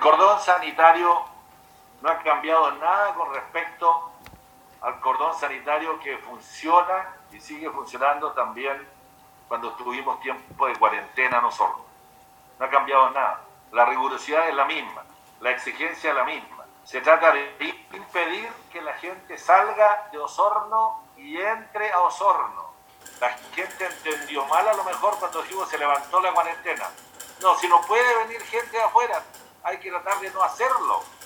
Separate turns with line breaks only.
cordón sanitario no ha cambiado nada con respecto al cordón sanitario que funciona y sigue funcionando también cuando tuvimos tiempo de cuarentena en Osorno. No ha cambiado nada. La rigurosidad es la misma, la exigencia es la misma. Se trata de impedir que la gente salga de Osorno y entre a Osorno. La gente entendió mal a lo mejor cuando dijimos se levantó la cuarentena. No, si no puede venir gente de afuera, hay que tratar de no hacerlo.